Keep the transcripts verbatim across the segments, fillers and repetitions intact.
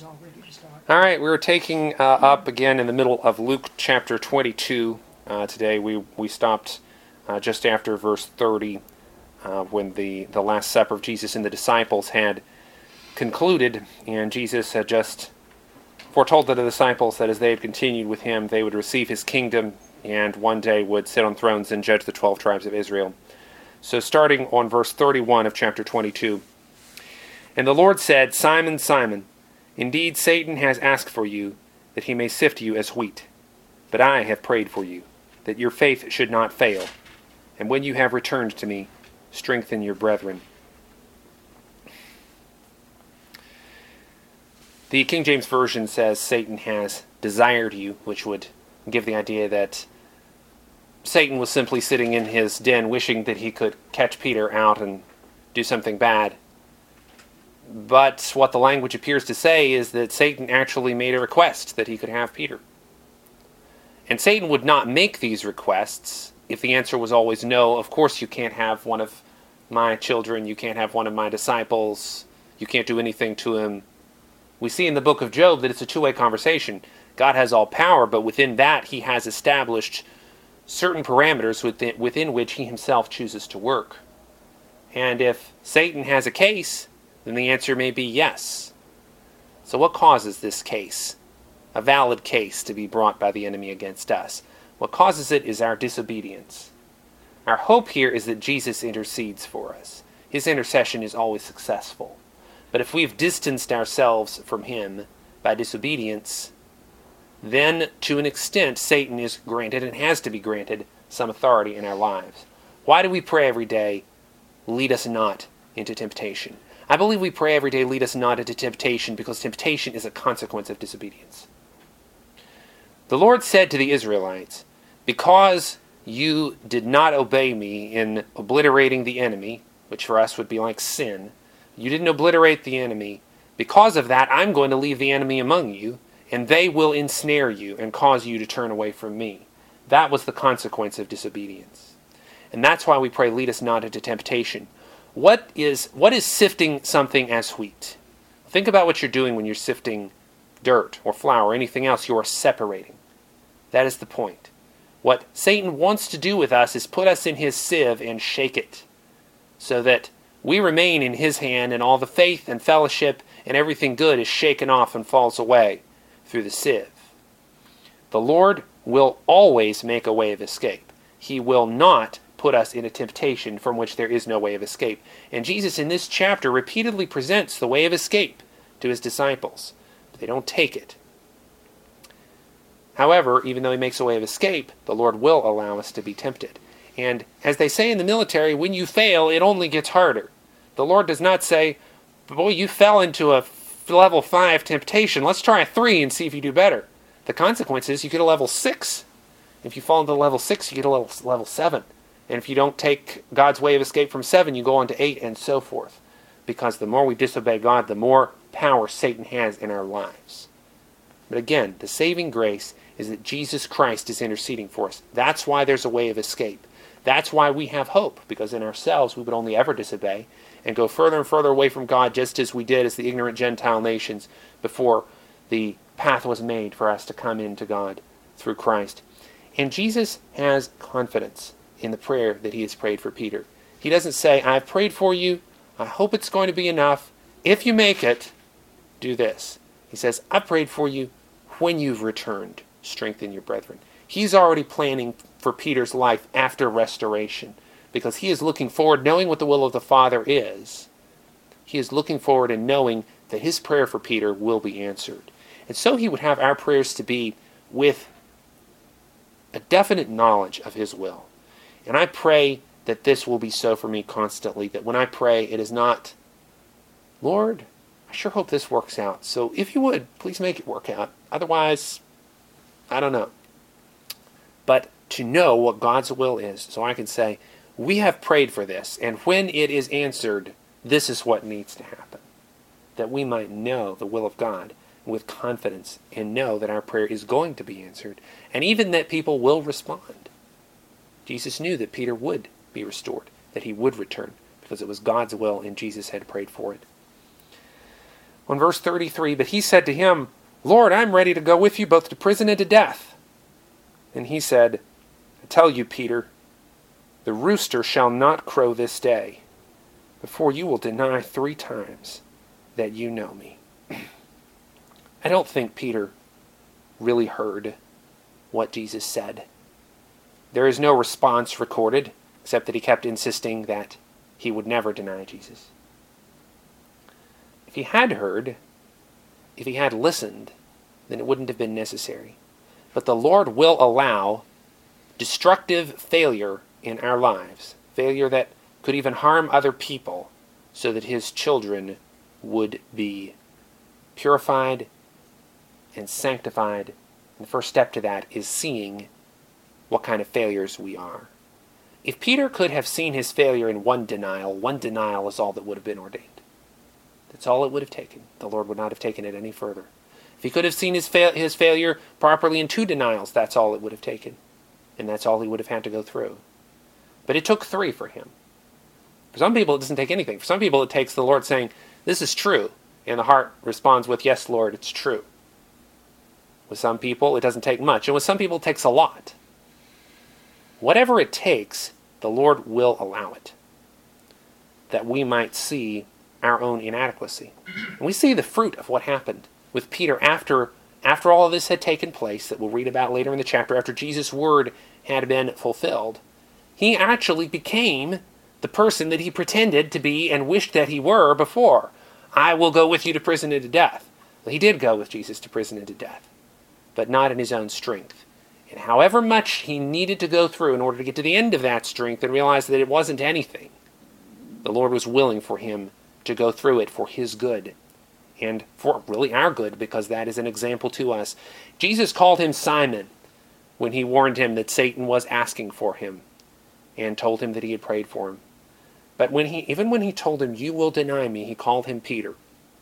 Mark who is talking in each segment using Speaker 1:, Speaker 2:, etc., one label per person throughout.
Speaker 1: is all ready to start.
Speaker 2: All right, we're taking uh, up again in the middle of Luke chapter twenty-two. Uh, today we we stopped uh, just after verse thirty, uh, when the, the Last Supper of Jesus and the disciples had concluded, and Jesus had just foretold to the disciples that as they had continued with him, they would receive his kingdom and one day would sit on thrones and judge the twelve tribes of Israel. So starting on verse thirty-one of chapter twenty-two. And the Lord said, Simon, Simon, indeed Satan has asked for you, that he may sift you as wheat. But I have prayed for you, that your faith should not fail. And when you have returned to me, strengthen your brethren. The King James Version says Satan has desired you, which would give the idea that Satan was simply sitting in his den wishing that he could catch Peter out and do something bad. But what the language appears to say is that Satan actually made a request that he could have Peter. And Satan would not make these requests if the answer was always no. Of course you can't have one of my children, you can't have one of my disciples, you can't do anything to him. We see in the book of Job that it's a two-way conversation. God has all power, but within that he has established certain parameters within, within which he himself chooses to work. And if Satan has a case, then the answer may be yes. So what causes this case, a valid case, to be brought by the enemy against us? What causes it is our disobedience. Our hope here is that Jesus intercedes for us. His intercession is always successful. But if we've distanced ourselves from him by disobedience, then to an extent Satan is granted, and has to be granted, some authority in our lives. Why do we pray every day, lead us not into temptation? I believe we pray every day, lead us not into temptation, because temptation is a consequence of disobedience. The Lord said to the Israelites, because you did not obey me in obliterating the enemy, which for us would be like sin, you didn't obliterate the enemy, because of that I'm going to leave the enemy among you, and they will ensnare you and cause you to turn away from me. That was the consequence of disobedience. And that's why we pray, lead us not into temptation. What is what is sifting something as wheat? Think about what you're doing when you're sifting dirt or flour or anything else. You are separating. That is the point. What Satan wants to do with us is put us in his sieve and shake it, so that we remain in his hand, and all the faith and fellowship and everything good is shaken off and falls away through the sieve. The Lord will always make a way of escape. He will not put us in a temptation from which there is no way of escape. And Jesus in this chapter repeatedly presents the way of escape to his disciples, but they don't take it. However, even though he makes a way of escape, the Lord will allow us to be tempted. And as they say in the military, when you fail, it only gets harder. The Lord does not say, boy, you fell into a level five temptation. Let's try a three and see if you do better. The consequence is you get a level six. If you fall into level six, you get a level, level seven. And if you don't take God's way of escape from seven, you go on to eight and so forth. Because the more we disobey God, the more power Satan has in our lives. But again, the saving grace is that Jesus Christ is interceding for us. That's why there's a way of escape. That's why we have hope, because in ourselves we would only ever disobey and go further and further away from God, just as we did as the ignorant Gentile nations before the path was made for us to come into God through Christ. And Jesus has confidence in the prayer that he has prayed for Peter. He doesn't say, I've prayed for you, I hope it's going to be enough. If you make it, do this. He says, I prayed for you, when you've returned, strengthen your brethren. He's already planning for Peter's life after restoration, because he is looking forward, knowing what the will of the Father is. He is looking forward and knowing that his prayer for Peter will be answered. And so he would have our prayers to be with a definite knowledge of his will. And I pray that this will be so for me constantly, that when I pray, it is not, Lord, I sure hope this works out. So if you would, please make it work out. Otherwise, I don't know. But to know what God's will is, so I can say, we have prayed for this, and when it is answered, this is what needs to happen. That we might know the will of God with confidence and know that our prayer is going to be answered, and even that people will respond. Jesus knew that Peter would be restored, that he would return, because it was God's will and Jesus had prayed for it. On verse thirty-three, but he said to him, Lord, I am ready to go with you both to prison and to death. And he said, I tell you, Peter, the rooster shall not crow this day before you will deny three times that you know me. I don't think Peter really heard what Jesus said. There is no response recorded, except that he kept insisting that he would never deny Jesus. If he had heard, if he had listened, then it wouldn't have been necessary. But the Lord will allow destructive failure in our lives, failure that could even harm other people, so that his children would be purified and sanctified. And the first step to that is seeing what kind of failures we are. If Peter could have seen his failure in one denial, one denial is all that would have been ordained. That's all it would have taken. The Lord would not have taken it any further. If he could have seen his, fa- his failure properly in two denials, that's all it would have taken. And that's all he would have had to go through. But it took three for him. For some people, it doesn't take anything. For some people, it takes the Lord saying, this is true. And the heart responds with, yes, Lord, it's true. With some people, it doesn't take much. And with some people, it takes a lot. Whatever it takes, the Lord will allow it, that we might see our own inadequacy. And we see the fruit of what happened with Peter after, after all of this had taken place, that we'll read about later in the chapter, after Jesus' word had been fulfilled. He actually became the person that he pretended to be and wished that he were before. I will go with you to prison and to death. Well, he did go with Jesus to prison and to death, but not in his own strength. And however much he needed to go through in order to get to the end of that strength and realize that it wasn't anything, the Lord was willing for him to go through it for his good, and for really our good, because that is an example to us. Jesus called him Simon when he warned him that Satan was asking for him, and told him that he had prayed for him. But when he, even when he told him, you will deny me, he called him Peter.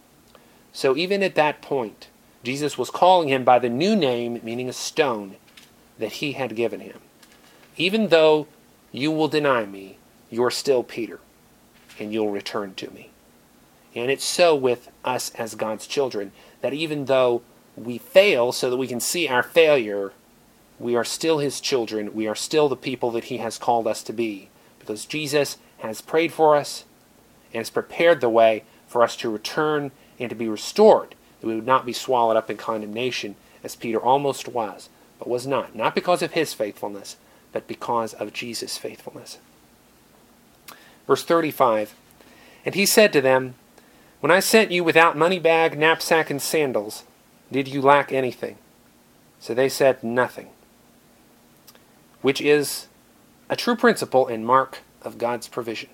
Speaker 2: So even at that point, Jesus was calling him by the new name, meaning a stone, that he had given him. Even though you will deny me, you're still Peter, and you'll return to me. And it's so with us as God's children, that even though we fail so that we can see our failure, we are still his children. We are still the people that he has called us to be, because Jesus has prayed for us and has prepared the way for us to return and to be restored, that we would not be swallowed up in condemnation, as Peter almost was, but was not. Not because of his faithfulness, but because of Jesus' faithfulness. Verse thirty-five, and he said to them, when I sent you without money bag, knapsack, and sandals, did you lack anything? So they said, nothing. Which is a true principle and mark of God's provision.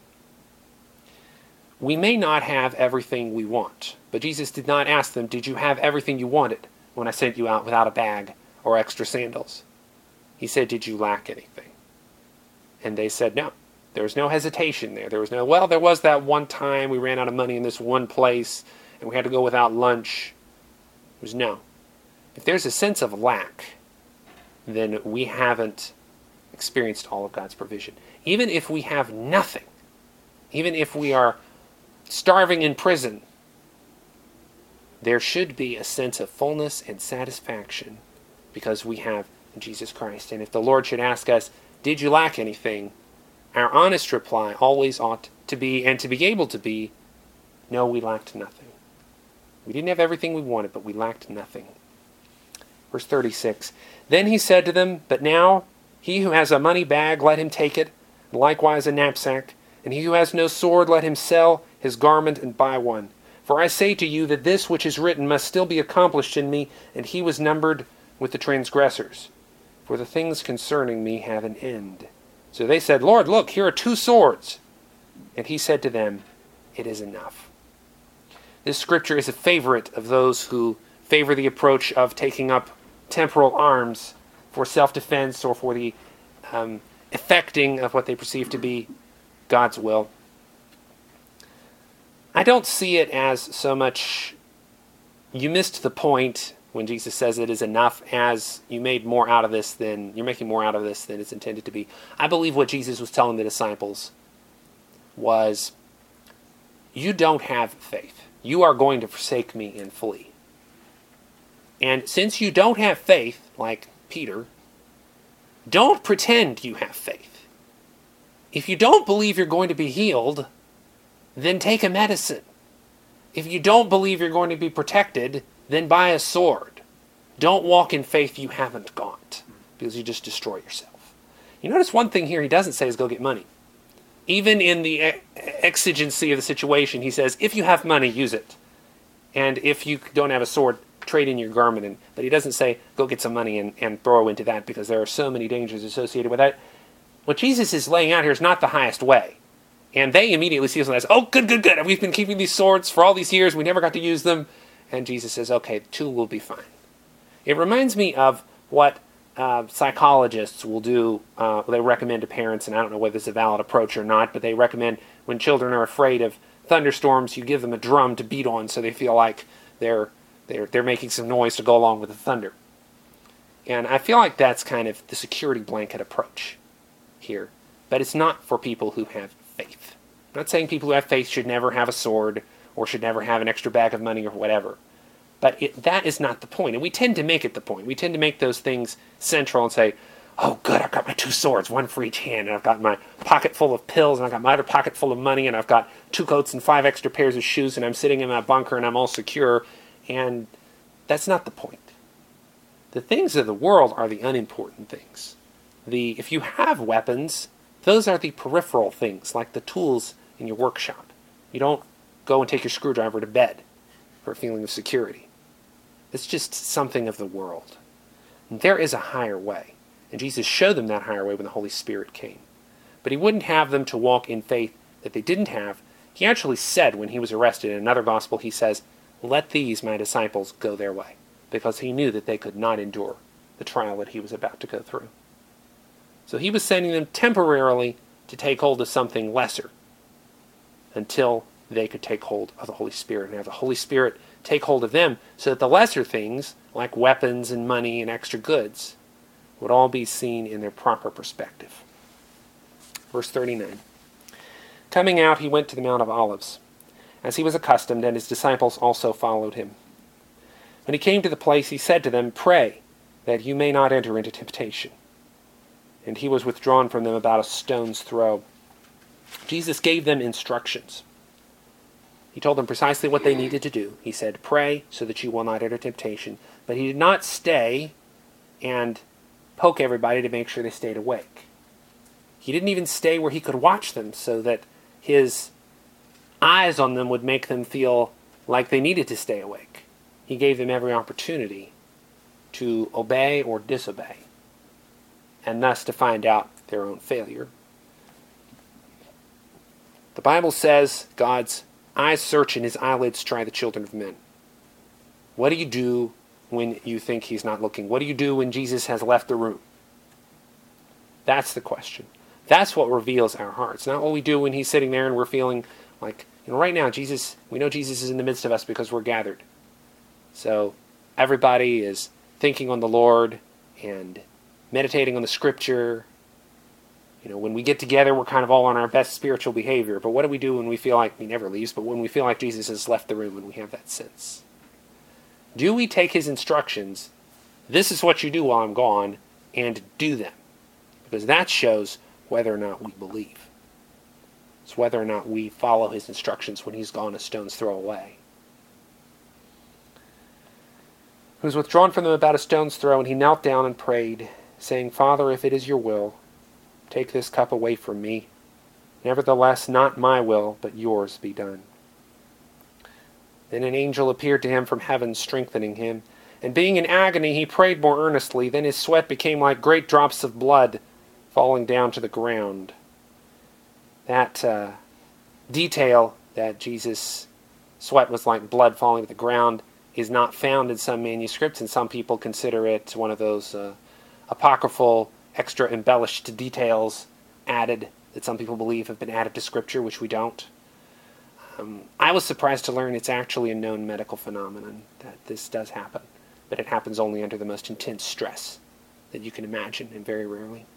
Speaker 2: We may not have everything we want, but Jesus did not ask them, did you have everything you wanted when I sent you out without a bag or extra sandals? He said, did you lack anything? And they said, no. There was no hesitation there. There was no, well, there was that one time we ran out of money in this one place and we had to go without lunch. There was no. If there's a sense of lack, then we haven't experienced all of God's provision. Even if we have nothing, even if we are starving in prison, there should be a sense of fullness and satisfaction because we have Jesus Christ. And if the Lord should ask us, did you lack anything? Our honest reply always ought to be, and to be able to be, no, we lacked nothing. We didn't have everything we wanted, but we lacked nothing. Verse thirty-six, then he said to them, but now he who has a money bag, let him take it, and likewise a knapsack, and he who has no sword, let him sell his garment and buy one. For I say to you that this which is written must still be accomplished in me, and he was numbered with the transgressors. For the things concerning me have an end. So they said, Lord, look, here are two swords. And he said to them, it is enough. This scripture is a favorite of those who favor the approach of taking up temporal arms for self-defense or for the um, effecting of what they perceive to be God's will. I don't see it as so much, you missed the point when Jesus says it is enough, as you made more out of this than, you're making more out of this than it's intended to be. I believe what Jesus was telling the disciples was, you don't have faith. you are going to forsake me and flee. And since you don't have faith, like Peter, don't pretend you have faith. If you don't believe you're going to be healed, then take a medicine. If you don't believe you're going to be protected, then buy a sword. Don't walk in faith you haven't got, because you just destroy yourself. You notice one thing here he doesn't say is go get money. Even in the exigency of the situation, he says, if you have money, use it. And if you don't have a sword, trade in your garment. And, but he doesn't say, go get some money and, and throw into that, because there are so many dangers associated with that. What Jesus is laying out here is not the highest way. And they immediately see this as, oh, good, good, good. We've been keeping these swords for all these years. We never got to use them. And Jesus says, okay, two will be fine. It reminds me of what uh, psychologists will do. Uh, they recommend to parents, and I don't know whether it's a valid approach or not, but they recommend when children are afraid of thunderstorms, you give them a drum to beat on so they feel like they're they're they're making some noise to go along with the thunder. And I feel like that's kind of the security blanket approach here. But it's not for people who have faith. I'm not saying people who have faith should never have a sword or should never have an extra bag of money or whatever. But it, that is not the point. And we tend to make it the point. We tend to make those things central and say, oh, good, I've got my two swords, one for each hand, and I've got my pocket full of pills, and I've got my other pocket full of money, and I've got two coats and five extra pairs of shoes, and I'm sitting in my bunker, and I'm all secure. And that's not the point. The things of the world are the unimportant things. The if you have weapons, those are the peripheral things, like the tools in your workshop. You don't go and take your screwdriver to bed for a feeling of security. It's just something of the world. And there is a higher way. And Jesus showed them that higher way when the Holy Spirit came. But he wouldn't have them to walk in faith that they didn't have. He actually said when he was arrested in another gospel, he says, let these, my disciples, go their way. Because he knew that they could not endure the trial that he was about to go through. So he was sending them temporarily to take hold of something lesser until they could take hold of the Holy Spirit and have the Holy Spirit take hold of them so that the lesser things, like weapons and money and extra goods, would all be seen in their proper perspective. Verse thirty-nine. Coming out, he went to the Mount of Olives, as he was accustomed, and his disciples also followed him. When he came to the place, he said to them, pray that you may not enter into temptation. And he was withdrawn from them about a stone's throw. Jesus gave them instructions. He told them precisely what they needed to do. He said, pray so that you will not enter temptation. But he did not stay and poke everybody to make sure they stayed awake. He didn't even stay where he could watch them so that his eyes on them would make them feel like they needed to stay awake. He gave them every opportunity to obey or disobey, and thus to find out their own failure. The Bible says God's eyes search and his eyelids try the children of men. What do you do when you think he's not looking? What do you do when Jesus has left the room? That's the question. That's what reveals our hearts. Not what we do when he's sitting there and we're feeling like, you know, right now, Jesus, we know Jesus is in the midst of us because we're gathered. So everybody is thinking on the Lord and meditating on the Scripture. You know, when we get together, we're kind of all on our best spiritual behavior. But what do we do when we feel like, he never leaves, but when we feel like Jesus has left the room and we have that sense? Do we take his instructions, this is what you do while I'm gone, and do them? Because that shows whether or not we believe. It's whether or not we follow his instructions when he's gone a stone's throw away. He was withdrawn from them about a stone's throw, and he knelt down and prayed, saying, Father, if it is your will, take this cup away from me. Nevertheless, not my will, but yours be done. Then an angel appeared to him from heaven, strengthening him. And being in agony, he prayed more earnestly. Then his sweat became like great drops of blood falling down to the ground. That uh, detail that Jesus' sweat was like blood falling to the ground is not found in some manuscripts, and some people consider it one of those uh, apocryphal, extra embellished details added that some people believe have been added to Scripture, which we don't. Um, I was surprised to learn it's actually a known medical phenomenon that this does happen, but it happens only under the most intense stress that you can imagine, and very rarely.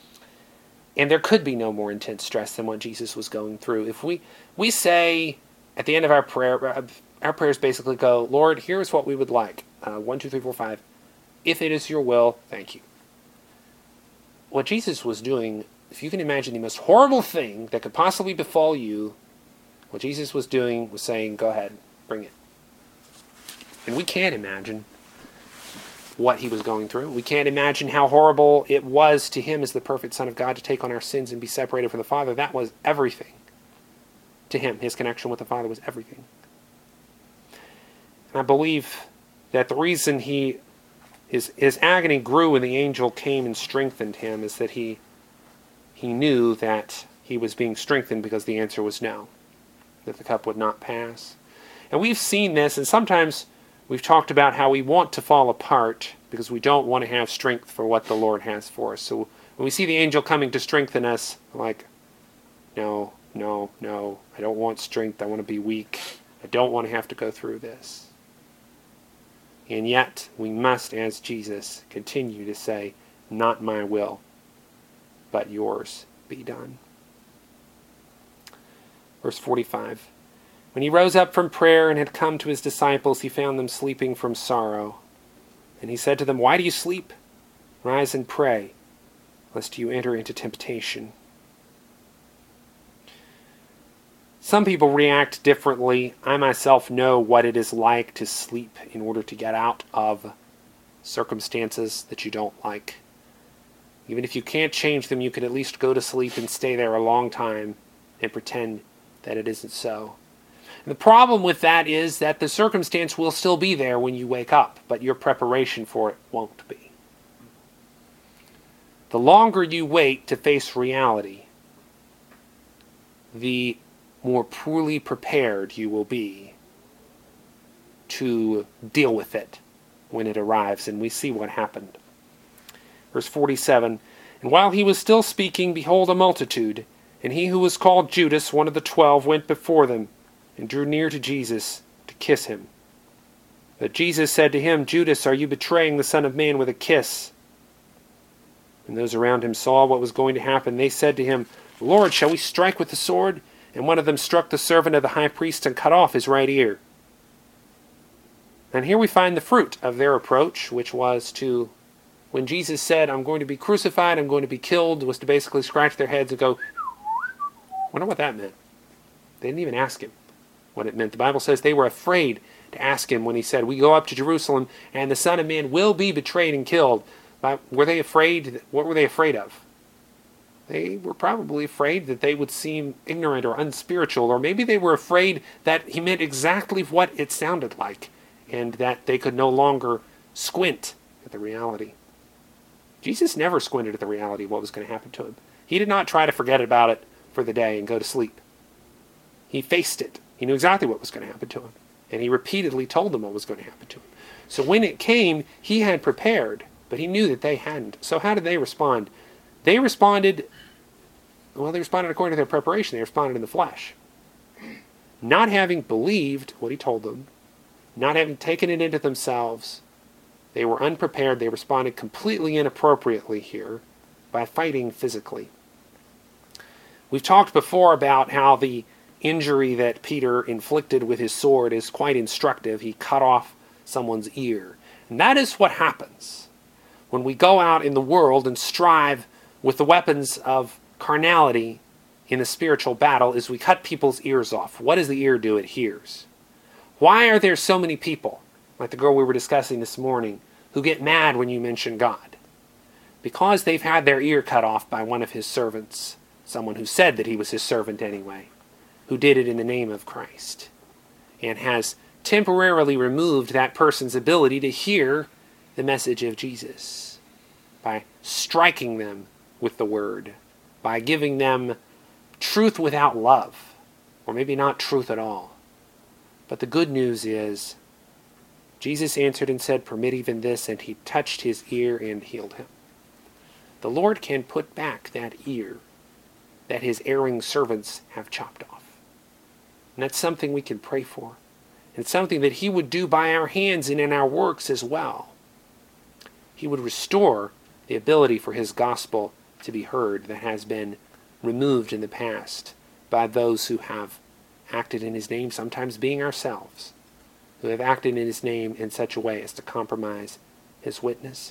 Speaker 2: And there could be no more intense stress than what Jesus was going through. If we we say at the end of our prayer, our prayers basically go, Lord, here's what we would like. Uh, one, two, three, four, five. If it is your will, thank you. What Jesus was doing, if you can imagine the most horrible thing that could possibly befall you, what Jesus was doing was saying, go ahead, bring it. And we can't imagine what he was going through. We can't imagine how horrible it was to him as the perfect Son of God to take on our sins and be separated from the Father. That was everything. To him, his connection with the Father was everything. And I believe that the reason he his his agony grew when the angel came and strengthened him is that he he knew that he was being strengthened because the answer was no, that the cup would not pass. And we've seen this, and sometimes we've talked about how we want to fall apart because we don't want to have strength for what the Lord has for us. So when we see the angel coming to strengthen us, like, no, no, no, I don't want strength. I want to be weak. I don't want to have to go through this. And yet, we must, as Jesus, continue to say, not my will, but yours be done. Verse forty-five. When he rose up from prayer and had come to his disciples, he found them sleeping from sorrow. And he said to them, why do you sleep? Rise and pray, lest you enter into temptation. Some people react differently. I myself know what it is like to sleep in order to get out of circumstances that you don't like. Even if you can't change them, you can at least go to sleep and stay there a long time and pretend that it isn't so. And the problem with that is that the circumstance will still be there when you wake up, but your preparation for it won't be. The longer you wait to face reality, the more poorly prepared you will be to deal with it when it arrives. And we see what happened. Verse forty-seven, and while he was still speaking, behold, a multitude, and he who was called Judas, one of the twelve, went before them, and drew near to Jesus to kiss him. But Jesus said to him, Judas, are you betraying the Son of Man with a kiss? When those around him saw what was going to happen, they said to him, Lord, shall we strike with the sword? And one of them struck the servant of the high priest and cut off his right ear. And here we find the fruit of their approach, which was to, when Jesus said, I'm going to be crucified, I'm going to be killed, was to basically scratch their heads and go, wonder what that meant. They didn't even ask him what it meant. The Bible says they were afraid to ask him when he said, we go up to Jerusalem and the Son of Man will be betrayed and killed. But were they afraid? What were they afraid of? They were probably afraid that they would seem ignorant or unspiritual, or maybe they were afraid that he meant exactly what it sounded like, and that they could no longer squint at the reality. Jesus never squinted at the reality of what was going to happen to him. He did not try to forget about it for the day and go to sleep. He faced it. He knew exactly what was going to happen to him, and he repeatedly told them what was going to happen to him. So when it came, he had prepared, but he knew that they hadn't. So how did they respond? They responded, well, they responded according to their preparation. They responded in the flesh. Not having believed what he told them, not having taken it into themselves, they were unprepared. They responded completely inappropriately here by fighting physically. We've talked before about how the injury that Peter inflicted with his sword is quite instructive. He cut off someone's ear. And that is what happens when we go out in the world and strive with the weapons of carnality in a spiritual battle, is we cut people's ears off. What does the ear do? It hears. Why are there so many people, like the girl we were discussing this morning, who get mad when you mention God? Because they've had their ear cut off by one of his servants, someone who said that he was his servant anyway, who did it in the name of Christ, and has temporarily removed that person's ability to hear the message of Jesus by striking them with the word, by giving them truth without love, or maybe not truth at all. But the good news is, Jesus answered and said, permit even this, and he touched his ear and healed him. The Lord can put back that ear that his erring servants have chopped off. And that's something we can pray for. And it's something that he would do by our hands and in our works as well. He would restore the ability for his gospel to be heard that has been removed in the past by those who have acted in his name, sometimes being ourselves, who have acted in his name in such a way as to compromise his witness.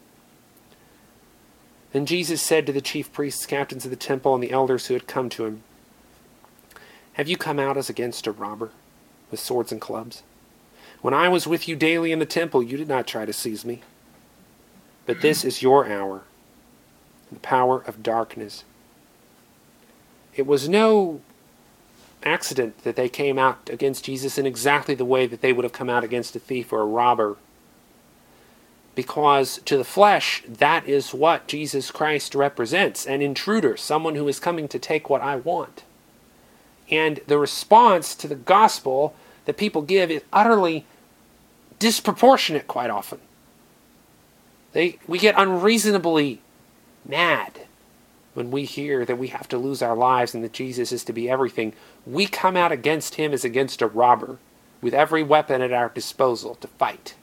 Speaker 2: Then Jesus said to the chief priests, captains of the temple, and the elders who had come to him, "Have you come out as against a robber, with swords and clubs? When I was with you daily in the temple, you did not try to seize me. But this is your hour, the power of darkness." It was no accident that they came out against Jesus in exactly the way that they would have come out against a thief or a robber. Because to the flesh, that is what Jesus Christ represents, an intruder, someone who is coming to take what I want. And the response to the gospel that people give is utterly disproportionate quite often. They, we get unreasonably mad when we hear that we have to lose our lives and that Jesus is to be everything. We come out against him as against a robber, with every weapon at our disposal to fight.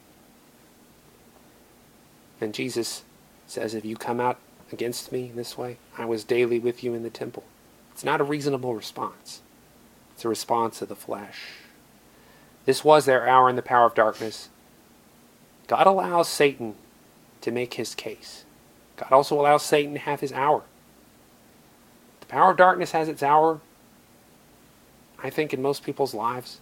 Speaker 2: And Jesus says, if you come out against me in this way, I was daily with you in the temple. It's not a reasonable response. It's a response of the flesh. This was their hour in the power of darkness. God allows Satan to make his case. God also allows Satan to have his hour. The power of darkness has its hour, I think, in most people's lives.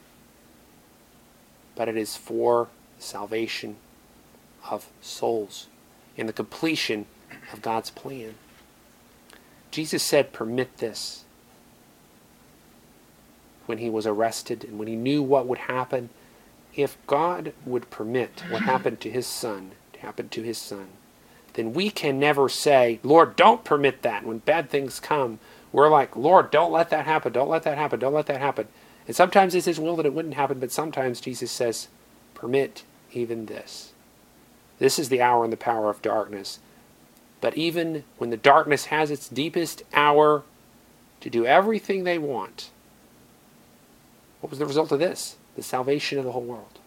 Speaker 2: But it is for the salvation of souls and the completion of God's plan. Jesus said, permit this, when he was arrested and when he knew what would happen. If God would permit what happened to his son to happen to his son, then we can never say, Lord, don't permit that. When bad things come, we're like, Lord, don't let that happen, don't let that happen, don't let that happen. And sometimes it's his will that it wouldn't happen, but sometimes Jesus says, permit even this. This is the hour and the power of darkness. But even when the darkness has its deepest hour to do everything they want, what was the result of this? The salvation of the whole world.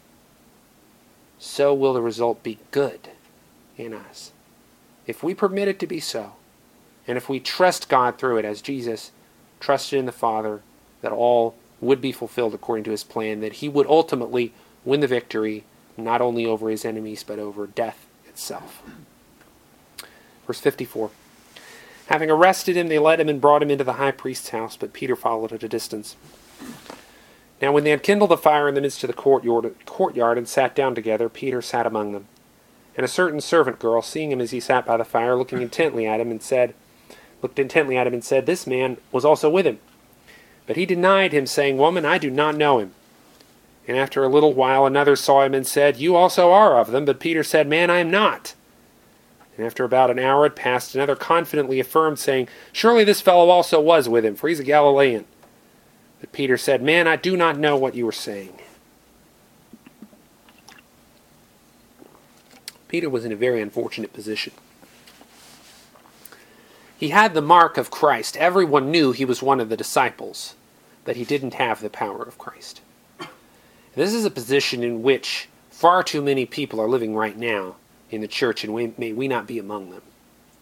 Speaker 2: So will the result be good in us, if we permit it to be so, and if we trust God through it, as Jesus trusted in the Father, that all would be fulfilled according to his plan, that he would ultimately win the victory, not only over his enemies, but over death itself. Verse fifty-four. Having arrested him, they led him and brought him into the high priest's house, but Peter followed at a distance. Now when they had kindled a fire in the midst of the courtyard, courtyard and sat down together, Peter sat among them. And a certain servant girl, seeing him as he sat by the fire, looking intently at him, and said, looked intently at him and said, this man was also with him. But he denied him, saying, Woman, I do not know him. And after a little while another saw him and said, You also are of them. But Peter said, Man, I am not. And after about an hour had passed, another confidently affirmed, saying, Surely this fellow also was with him, for he's a Galilean. But Peter said, Man, I do not know what you are saying. Peter was in a very unfortunate position. He had the mark of Christ. Everyone knew he was one of the disciples, but he didn't have the power of Christ. This is a position in which far too many people are living right now in the church, and we, may we not be among them.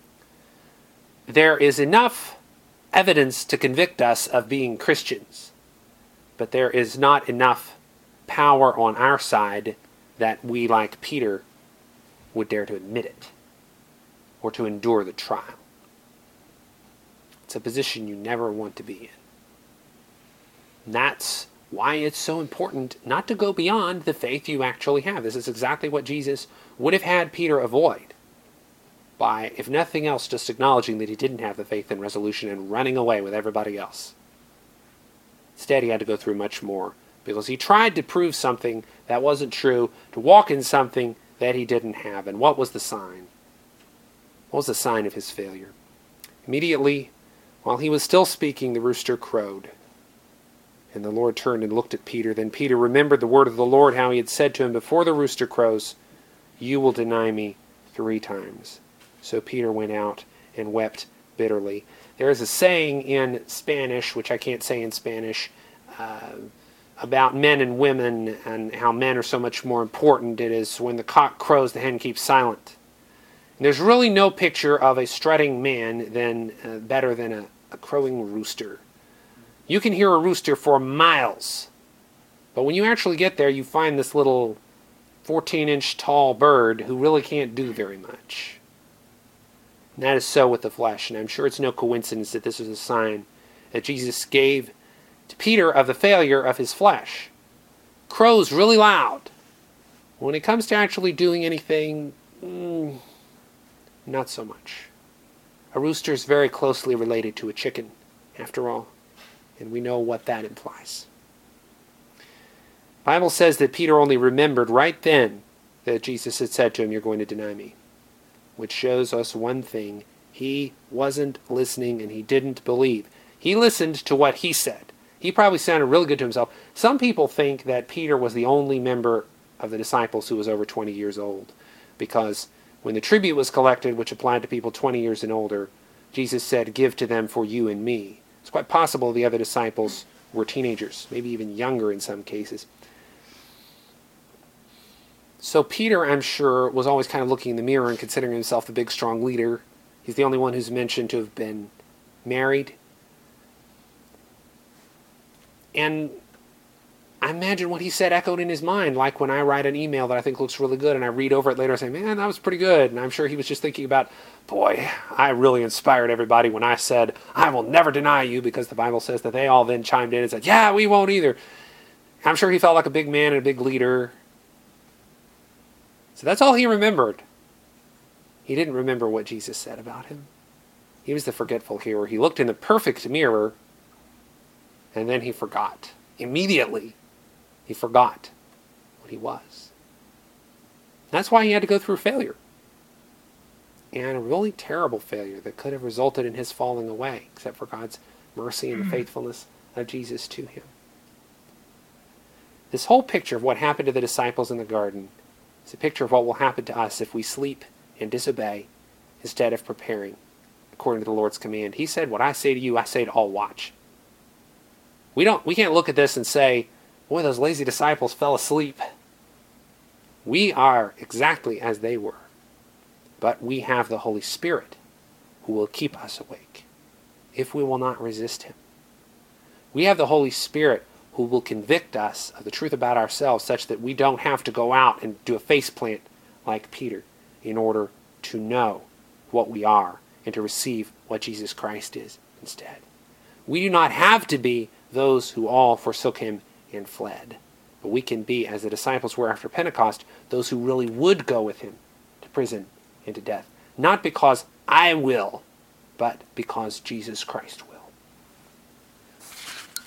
Speaker 2: There is enough evidence to convict us of being Christians, but there is not enough power on our side that we, like Peter, would dare to admit it or to endure the trial. It's a position you never want to be in. And that's why it's so important not to go beyond the faith you actually have. This is exactly what Jesus would have had Peter avoid by, if nothing else, just acknowledging that he didn't have the faith and resolution and running away with everybody else. Instead, he had to go through much more, because he tried to prove something that wasn't true, to walk in something that he didn't have. And what was the sign? What was the sign of his failure? Immediately, while he was still speaking, the rooster crowed. And the Lord turned and looked at Peter. Then Peter remembered the word of the Lord, how he had said to him, Before the rooster crows, you will deny me three times. So Peter went out and wept bitterly. There is a saying in Spanish, which I can't say in Spanish, uh, about men and women and how men are so much more important. It is, when the cock crows, the hen keeps silent. And there's really no picture of a strutting man than uh, better than a, a crowing rooster. You can hear a rooster for miles. But when you actually get there, you find this little fourteen-inch tall bird who really can't do very much. And that is so with the flesh, and I'm sure it's no coincidence that this is a sign that Jesus gave to Peter of the failure of his flesh. Crows really loud. When it comes to actually doing anything, mm, not so much. A rooster is very closely related to a chicken, after all, and we know what that implies. The Bible says that Peter only remembered right then that Jesus had said to him, "You're going to deny me," which shows us one thing. He wasn't listening and he didn't believe. He listened to what he said. He probably sounded really good to himself. Some people think that Peter was the only member of the disciples who was over twenty years old, because when the tribute was collected, which applied to people twenty years and older, Jesus said, "Give to them for you and me." It's quite possible the other disciples were teenagers, maybe even younger in some cases. So Peter, I'm sure, was always kind of looking in the mirror and considering himself the big, strong leader. He's the only one who's mentioned to have been married. And I imagine what he said echoed in his mind, like when I write an email that I think looks really good and I read over it later and say, "Man, that was pretty good." And I'm sure he was just thinking about, "Boy, I really inspired everybody when I said, 'I will never deny you,'" because the Bible says that they all then chimed in and said, "Yeah, we won't either." I'm sure he felt like a big man and a big leader. So that's all he remembered. He didn't remember what Jesus said about him. He was the forgetful hearer. He looked in the perfect mirror, and then he forgot. Immediately, he forgot what he was. That's why he had to go through failure. And a really terrible failure that could have resulted in his falling away, except for God's mercy and the faithfulness of Jesus to him. This whole picture of what happened to the disciples in the garden is a picture of what will happen to us if we sleep and disobey instead of preparing according to the Lord's command. He said, "What I say to you, I say to all, watch." We don't. We can't look at this and say, "Boy, those lazy disciples fell asleep." We are exactly as they were. But we have the Holy Spirit who will keep us awake if we will not resist him. We have the Holy Spirit who will convict us of the truth about ourselves such that we don't have to go out and do a faceplant like Peter in order to know what we are and to receive what Jesus Christ is instead. We do not have to be those who all forsook him and fled. But we can be, as the disciples were after Pentecost, those who really would go with him to prison and to death. Not because I will, but because Jesus Christ will.